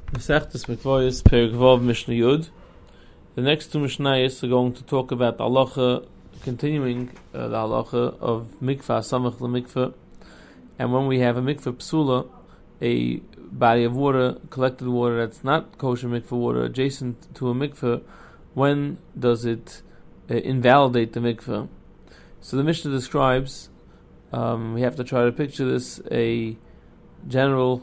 Mesechtes Mikvayos, Perek Vav, Mishnah Yud. The next two Mishnayos are going to talk about the halacha, continuing the halacha of mikvah, samach lemikvah. And when we have a mikvah psula, a body of water, collected water that's not kosher mikvah water, adjacent to a mikvah, when does it invalidate the mikvah? So the Mishnah describes, we have to try to picture this, a general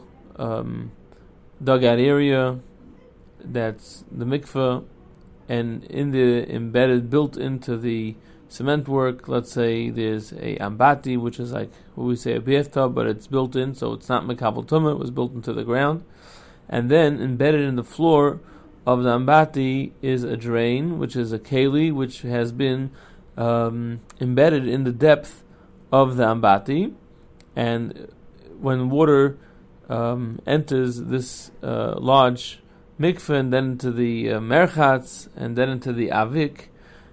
dugout area that's the mikveh, and in the embedded, built into the cement work, let's say there's a ambati, which is like what we say a bathtub, but it's built in, so it's not mekabel tumah, it was built into the ground. And then embedded in the floor of the ambati is a drain, which is a keli, which has been embedded in the depth of the ambati, and when water enters this large mikveh, and then into the merchatz, and then into the avik,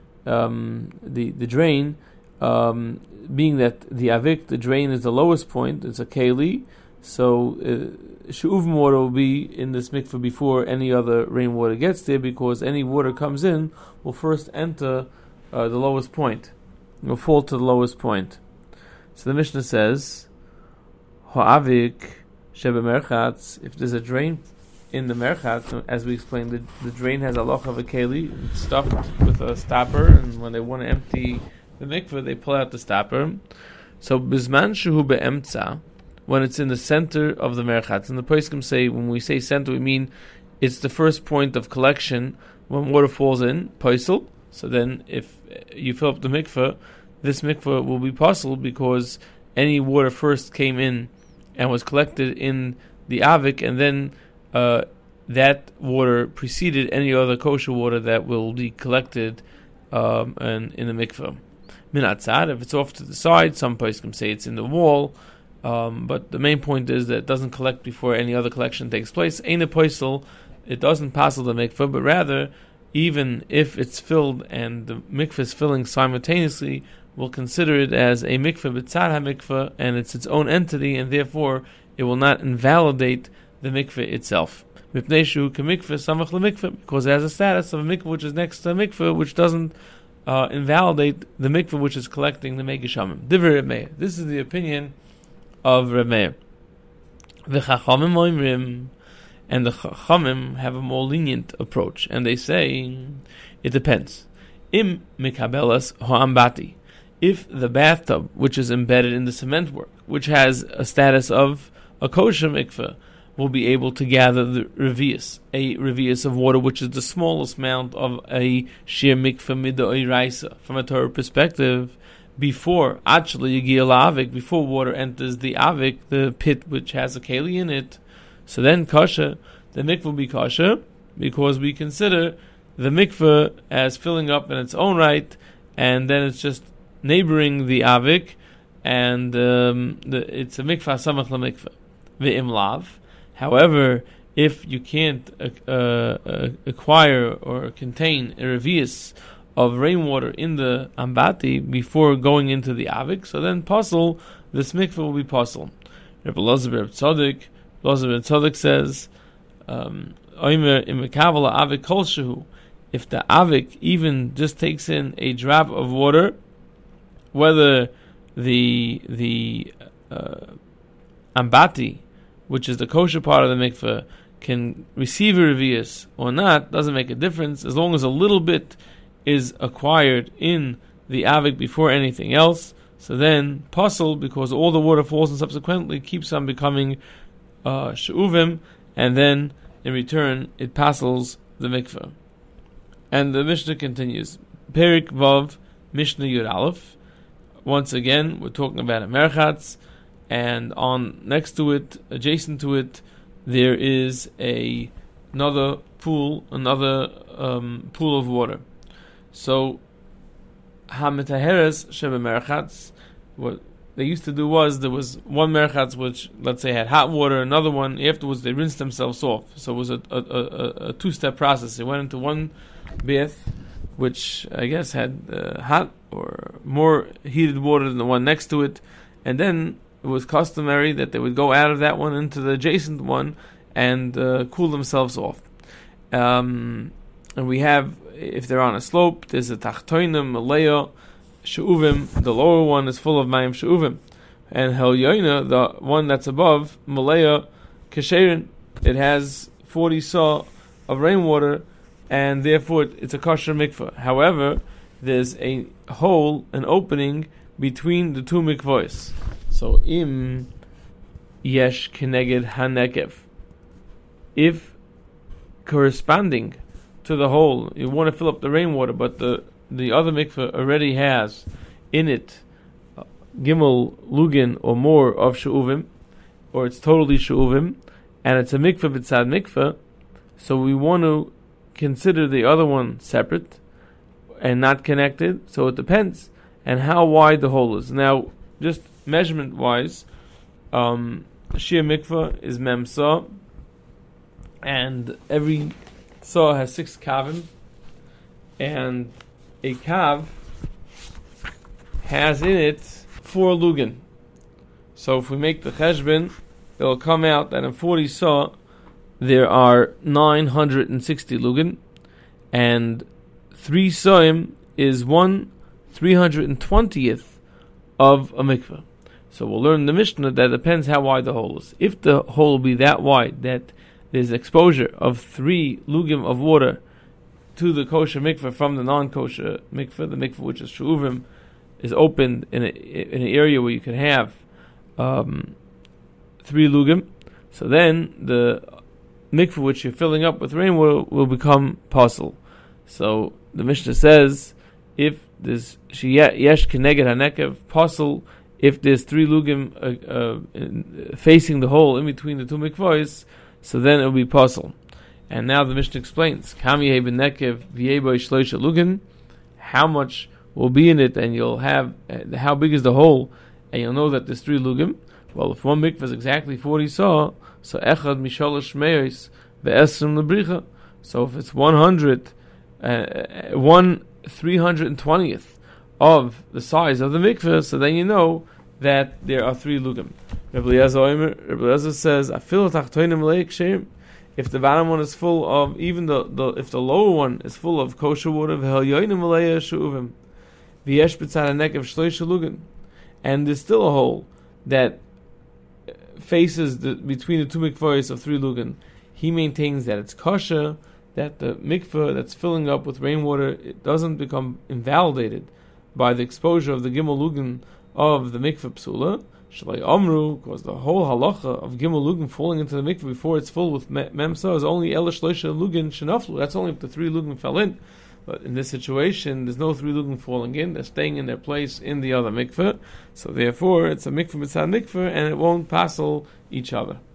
the drain, being that the avik, the drain, is the lowest point, it's a keli, so she'uvim water will be in this mikveh before any other rainwater gets there, because any water comes in will first enter the lowest point, it will fall to the lowest point. So the Mishnah says, ha'avik shebe merchatz, if there's a drain in the merchatz, as we explained, the drain has a loch of a keli, it's stuffed with a stopper, and when they want to empty the mikveh, they pull out the stopper. So bizman shehu be'emtza, when it's in the center of the merchatz, and the poskim say, when we say center, we mean it's the first point of collection when water falls in, posel. So then if you fill up the mikveh, this mikveh will be possible because any water first came in and was collected in the avik, and then that water preceded any other kosher water that will be collected and in the mikveh. Min atzad, if it's off to the side, some poskim say it's in the wall, but the main point is that it doesn't collect before any other collection takes place. Ein a posel, it doesn't passel the mikveh, but rather, even if it's filled and the mikveh is filling simultaneously, we'll consider it as a mikveh b'tzad ha-mikveh, and it's its own entity, and therefore it will not invalidate the mikveh itself. Mipnei shehu k'mikveh samach lemikveh, because it has a status of a mikveh which is next to a mikveh, which doesn't invalidate the mikveh which is collecting the mei geshamim. Divrei Reb Meir. This is the opinion of Reb Meir. V'chachamim oimrim, and the chachamim have a more lenient approach, and they say it depends. Im mikabelas ha'ambati, if the bathtub, which is embedded in the cement work, which has a status of a kosher mikveh, will be able to gather the revius, a revius of water, which is the smallest amount of a shir mikveh midoiraisa, from a Torah perspective, before actually yigil avik, before water enters the avik, the pit which has a keli in it. So then kosher, the mikveh will be kosher, because we consider the mikveh as filling up in its own right, and then it's just neighboring the avik, and it's a mikvah samach lemikveh. Ve'im lav. However, if you can't acquire or contain a revius of rainwater in the ambati before going into the avik, so then posel, this mikveh will be posel. Rabbi Elazar ben Tzadok says, Oimer im mekavel avik kol shehu, if the avik even just takes in a drop of water, whether the ambati, which is the kosher part of the mikveh, can receive a revius or not, doesn't make a difference, as long as a little bit is acquired in the avik before anything else. So then posel, because all the water falls and subsequently keeps on becoming she'uvim, and then in return it passels the mikveh. And the Mishnah continues. Perek Vav, Mishnah Yud Aleph. Once again, we're talking about a merchatz, and on next to it, adjacent to it, there is another pool, pool of water. So ha-metaheres shebe merchatz, what they used to do was, there was one merchatz which, let's say, had hot water, another one, afterwards they rinsed themselves off. So it was a two-step process. They went into one bath, which I guess had hot or more heated water than the one next to it, and then it was customary that they would go out of that one into the adjacent one, and cool themselves off. And we have, if they're on a slope, there's a tachtoinim, malaya, she'uvim. The lower one is full of mayim she'uvim, and helyoina, the one that's above, malaya, kesherin, it has 40 saw of rainwater, and therefore it's a kosher mikveh. However, there's a hole, an opening between the two mikvahs. So im yesh keneged hanekev, if corresponding to the hole, you want to fill up the rainwater, but the other mikveh already has in it gimel lugin or more of she'uvim, or it's totally she'uvim, and it's a mikveh b'tzad mikveh, so we want to consider the other one separate and not connected. So it depends on how wide the hole is. Now, just measurement wise, shir mikveh is mem saw, and every saw has 6 kavim, and a kav has in it 4 lugin. So if we make the cheshbon, it'll come out that in 40 saw there are 960 lugin, and 3 sawim is 1/320th of a mikveh. So we'll learn in the Mishnah that depends how wide the hole is. If the hole will be that wide that there's exposure of 3 lugim of water to the kosher mikveh from the non-kosher mikveh, the mikveh which is she'uvim, is opened in an area where you can have 3 lugim, so then the mikveh which you're filling up with rainwater will become pasul. So the Mishnah says, if there's yesh keneged hanekev pasul, if there's 3 lugim facing the hole in between the two mikvahs, so then it will be pasul. And now the Mishnah explains, kam yehei b'nekev v'yei bo shloisha lugin, how much will be in it, and you'll have how big is the hole, and you'll know that there's 3 lugim. Well, if one mikvah is exactly 40 saw, so echad mishalosh meis ve'esrim lebricha. So if it's 1/320th of the size of the mikvah, so then you know that there are 3 lugim. Rabbi Eliezer says, "Afil tachtoinim leik sheim." If the bottom one is full of, even if the lower one is full of kosher water, v'helyoinim leia she'uvim, v'yesh b'tzad hanekev shloisha lugin, and there's still a hole that faces between the two mikvahs of 3 lugin, he maintains that it's kosher, that the mikvah that's filling up with rainwater, it doesn't become invalidated by the exposure of the gimel lugin of the mikvah psula. Shalai Amru, because the whole halacha of gimel lugin falling into the mikvah before it's full with memsa is only el shloisha lugin shenaflu. That's only if the 3 lugin fell in. But in this situation, there's no 3 lugin falling in; they're staying in their place in the other mikvah. So therefore, it's a mikvah mitzad mikvah, and it won't passel each other.